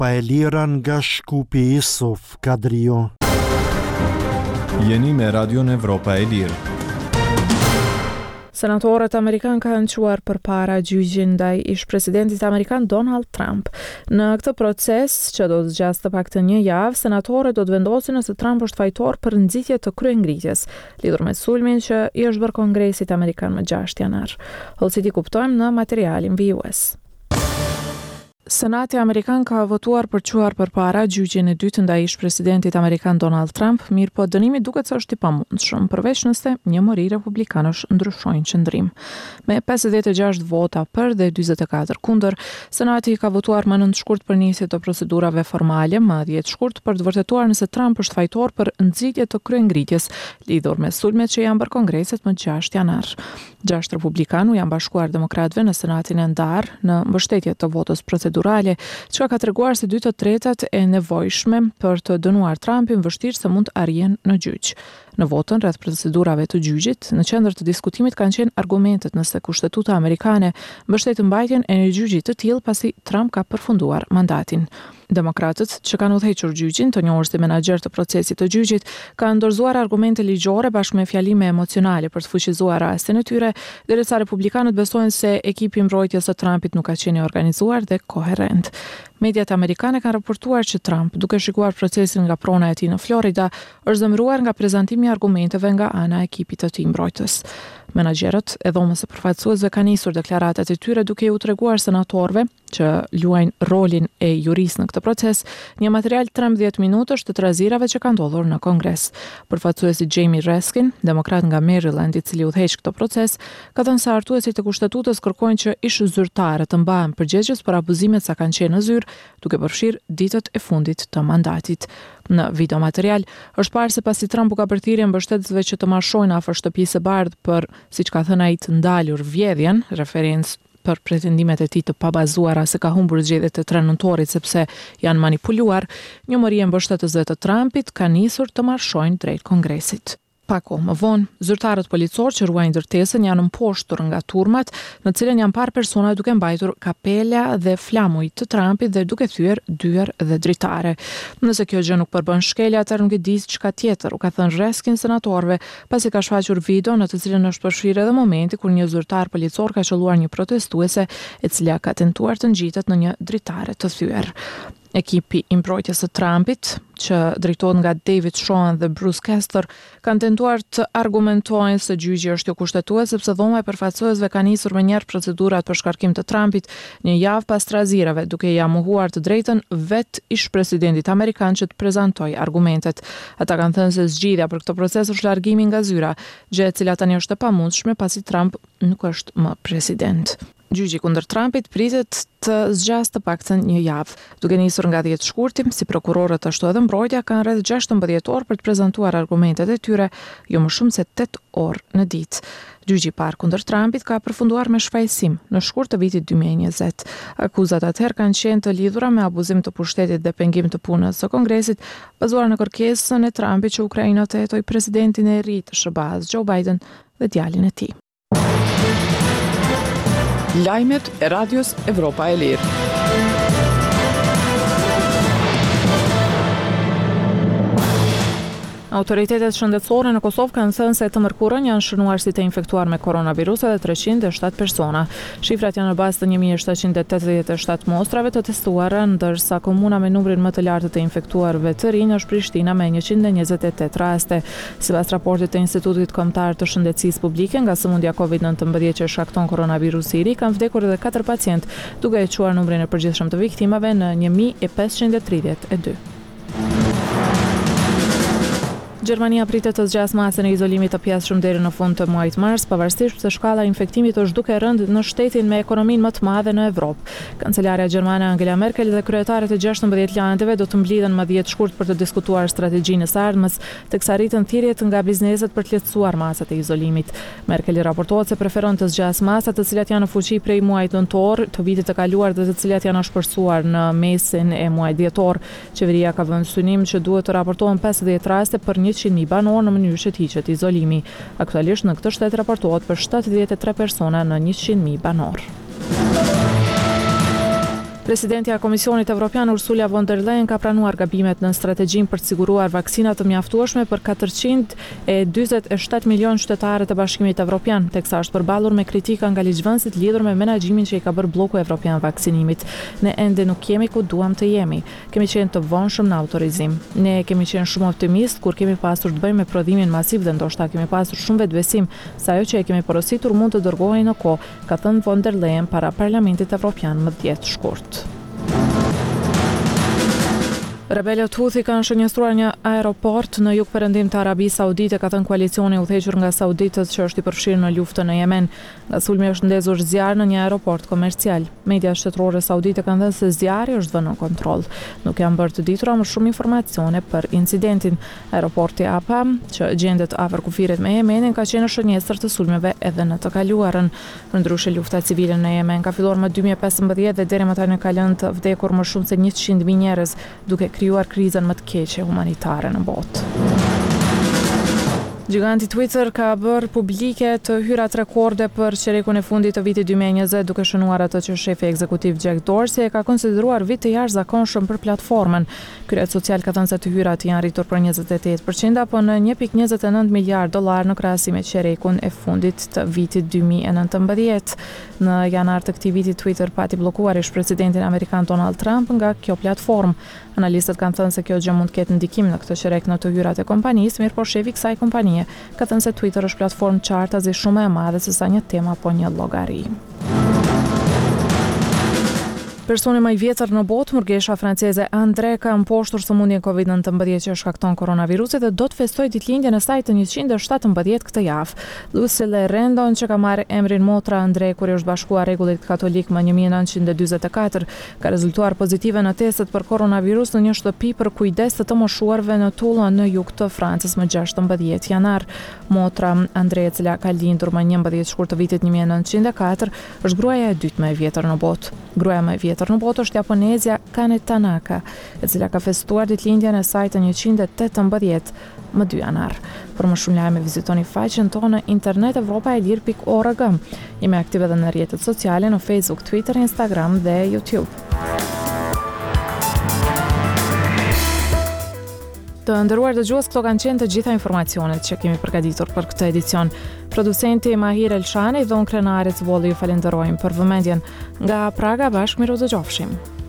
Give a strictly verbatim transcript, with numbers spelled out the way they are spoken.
Evropa e Lirë nga Shkupi Isuf Kadriu. Jeni me Radion Evropa e Lirë. Senatorët amerikan kanë quar përpara gjyqin ndaj ish-presidentit amerikan Donald Trump. Në këtë proces, që do të zgjasë të paktën një javë, senatorët do të vendosin nëse Trump është fajtor për nxitje të kryengritjes, lidhur me sulmin që i është bërë Kongresit amerikan më gjashtë janar. Hollësi ti kuptojmë në materialin vijues. Senati amerikan ka votuar për quar përpara gjyqin e dytë ndaj ish-presidentit amerikan Donald Trump, mirë po dënimi duket se është i pamundshëm, përveç nëse një mori republikanësh ndryshojnë qëndrim. Me pesëdhjetë e gjashtë vota për dhe dyzet e katër kundër, Senati ka votuar më nënt shkurt për nisje të procedurave formale, më dhjetë shkurt për të vërtetuar nëse Trump është fajtor për nxitje të kryengritjes, lidhur me sulmet që janë bërë Kongresit më gjashtë janar. Gjashtë republikanë u janë bashkuar demokratëve në Senatin e ndarë në mbështetje të votës procedurale, që ka treguar se dy të tretat e nevojshme për të dënuar Trumpin vështirë se mund të arrijnë në gjyq. Në votën rreth procedurave të gjyqit, në qendër të diskutimit kanë qenë argumentet nëse kushtetuta amerikane mbështet mbajtjen e një gjyqi të tillë pasi Trump ka përfunduar mandatin. Demokratët, që kanë udhëhequr gjyqin, të njohur si menaxher të procesit të gjyqit, kanë dorëzuar argumente ligjore bashkë me fjalime emocionale për të fuqizuar rastin e tyre, derisa republikanët besojnë se ekipi i mbrojtjes së Trumpit nuk ka qenë i organizuar dhe koherent. Mediat amerikane kanë raportuar që Trump, duke shikuar procesin nga prona e tij në Florida, është zemëruar nga prezantimi i argumenteve nga ana e ekipit të tij mbrojtës. Menaxherët e dhomës së përfaqësuesve kanë nisur deklaratat e tyre duke u treguar senatorëve që luajnë rolin e juris në këtë proces, një material trembëdhjetë minutash të trazirave që kanë ndodhur në Kongres. Përfaqësuesi Jamie Raskin, demokrat nga Maryland, i cili udhëheq këtë proces, ka thënë se artuesit e kushtetutës kërkojnë që ish zyrtarët të mbahen përgjegjës për abuzimet sa kanë qenë në zyrë, duke përfshirë ditët e fundit të mandatit. Në video material është parë se pasi Trump u ka bërthirrje mbështetësve që të marshojnë afër shtëpisë së bardhë për, siç ka thënë ai, të ndalur vjedhjen, referencë për pretendimet e tij të pabazuara se ka humbur zgjedhjet e tre nëntorit sepse janë manipuluar, një mori e mbështetësve të Trumpit ka nisur të marshojnë drejt Kongresit. Pak kohë më vonë, zyrtarët policorë që ruajnë ndërtesën janë mposhtur nga turmat, në cilën janë parë persona duke mbajtur kapela dhe flamuj të Trumpit dhe duke thyer dyer dhe dritare. Nëse kjo gjë nuk përbën shkelje, atëherë nuk e di çka tjetër, u ka thënë Raskin senatorëve, pasi ka shfaqur video në të cilën është përfshirë edhe momenti kur një zyrtar policor ka qelluar një protestuese e cila ka tentuar të ngjitet në një dritare të thyer. Ekipi i mbrojtjes së Trumpit, që drejtohet nga David Schoen dhe Bruce Castor, kanë tentuar të argumentojnë se gjyqi është jo kushtetues sepse dhoma e përfaqësuesve ka nisur më njëherë procedurat për shkarkim të Trumpit një javë pas trazirave, duke ia mohuar të drejtën vetë ish-presidentit amerikan që të prezantojë argumentet. Ata kanë thënë se zgjidhja për këtë proces është largimi nga zyra, gjë e cila tani është e pamundshme pasi Trump nuk është më president. Gjyqi kundër Trumpit pritet të zgjasë të paktën një javë. Duke nisur nga dhjetë shkurti, si prokurorët ashtu edhe mbrojtja kanë rreth gjashtëmbëdhjetë orë për të prezantuar argumentet e tyre, jo më shumë se tetë orë në ditë. Gjyqi i parë kundër Trumpit ka përfunduar me shfaqsim në shkurt të vitit dy mijë e njëzet. Akuzat atëherë kanë qenë të lidhura me abuzim të pushtetit dhe pengim të punës së Kongresit, bazuar në kërkesën e Trumpit që Ukraina të hetojë presidentin e ri të S B A-s Joe Biden dhe djalin e tij. Lajmet e Radios Evropa e Lirë. Autoritetet shëndetësore në Kosovë kanë thënë se të mërkurën janë shënuar si të infektuar me koronavirus edhe treqind e shtatë persona. Shifrat janë në bazë të një mijë shtatëqind e tetëdhjetë e shtatë mostrave të testuara, ndërsa komuna me numrin më të lartë të infektuarve të rinj është Prishtina me njëqind e njëzet e tetë raste. Sipas raportit të Institutit Kombëtar të Shëndetësisë Publike, nga sëmundja kovid nëntëmbëdhjetë që shkakton koronavirusi i ri, kanë vdekur edhe katër pacientë, duke e quar numrin e përgjithshëm të viktimave në një mijë e pesëqind e tridhjetë e dy. Gjermania pritet të zgjasë masën e izolimit të pjesëshëm deri në fund të muajit mars, pavarësisht se shkalla e infektimit është duke rënë në shtetin me ekonominë më të madhe në Evropë. Kancelarja gjermane Angela Merkel dhe kryetarët e gjashtëmbëdhjetë landeve do të mblidhen më dhjetë shkurt për të diskutuar strategjinë së ardhmes, teksa rritën thirrjet nga bizneset për të lehtësuar masat e izolimit. Merkel raportohet se preferon të zgjasë masat të cilat janë në fuqi prej muajit nëntor të vitit të kaluar dhe të cilat janë shpërsuar në mesin e muajit dhjetor. Qeveria ka vënë synim që duhet të raportohen pesëdhjetë raste për njëqind mijë banor në mënyrë që të hiqet izolimi. Aktualisht në këtë shtet raportohet për shtatëdhjetë e tre persona në njëqind mijë banor. Presidentja e Komisionit Evropian Ursula von der Leyen ka pranuar gabimet në strategjinë për të siguruar vaksina të mjaftueshme për katërqind e dyzet e shtat milion qytetarë të Bashkimit Evropian, teksa është përballur me kritika nga ligjvënësit lidhur me menaxhimin që i ka bërë bloku evropian vaksinimit. Ne ende nuk jemi ku duam të jemi. Kemi qenë të vonshëm në autorizim. Ne kemi qenë shumë optimist kur kemi pasur të bëjmë me prodhimin masiv dhe ndoshta kemi pasur shumë vetbesim se ajo që e kemi porositur mund të dërgohej në kohë, ka thënë von der Leyen para Parlamentit Evropian më dhjetë shkurt. Rebelët Houthi kanë shënjestruar një aeroport në jugperëndim të Arabisë Saudite, ka thënë koalicioni udhëhequr nga sauditët që është i përfshirë në luftën në Yemen. Nga sulmi është ndezur zjarr në një aeroport komercial. Media shtetërore saudite kanë thënë se zjarri është vënë në kontroll. Nuk janë bërë të ditura më shumë informacione për incidentin. Aeroporti Apa, që gjendet afër kufirit me Yemenin, ka qenë shënjestër të sulmeve edhe në të kaluarën. Përndryshe, lufta civile në Yemen ka filluar më dy mijë e pesëmbëdhjetë dhe deri më tani ka lënë të vdekur më shumë se njëqind mijë njerëz, duke krijuar krizën më të keqe humanitare në botë. Giganti Twitter ka bërë publike të hyrat rekorde për qerekun e fundit të vitit dy mijë e njëzet, duke shënuar atë që shefi ekzekutiv Jack Dorsey e ka konsideruar vit të jashtëzakonshëm për platformën. Ky rrjet social ka thënë se të hyrat janë rritur për njëzet e tetë përqind apo në një pikë njëzet e nëntë miliard dollar në krahasim me qerekun e fundit të vitit dy mijë e nëntëmbëdhjetë. Në janar të këtij viti Twitter pati bllokuar ish presidentin amerikan Donald Trump nga kjo platformë. Analistët kanë thënë se kjo gjë mund të ketë ndikim në këtë qerek në të hyrat e kompanisë, mirë po shefi i kësaj kompanie ka thënë se Twitter është platformë qartazi shumë e madhe se sa një tema apo një llogari. Personi më i vjetër në botë, murgesha franceze André, ka mposhtur sëmundjen covid nëntëmbëdhjetë që shkakton koronavirusin dhe do të festojë ditëlindjen e saj të njëqind e shtatëmbëdhjetë këtë javë. Lucille Rendon, që ka marrë emrin motra André kur i është bashkuar rregullit katolik më një mijë e nëntëqind e dyzet e katër, ka rezultuar pozitive në testet për koronavirus në një shtëpi për kujdes të të moshuarve në Toulon në jug të Francës më gjashtëmbëdhjetë janar. Motra André, e cila ka lindur më njëmbëdhjetë shkurt të vitit një mijë e nëntëqind e katër, është gruaja e dytë më e vjetër në botë. Gruaja më e vjetër në botë është japonezja Kane Tanaka, e cila ka festuar ditëlindjen e saj të njëqind e tetëmbëdhjetë më dy janar. Për më shumë lajme vizitoni faqen tonë në internet evropa e lir pikë org. Jemi aktive edhe në rrjetet sociale në Facebook, Twitter, Instagram dhe YouTube. Të nderuar dëgjues, këto kanë qenë të gjitha informacionet që kemi përgatitur për këtë edicion. Producenti Mahir Elshani dhe unë Krenarit Volli ju falenderojmë për vëmendjen. Nga Praga bashkë miru dëgjofshim.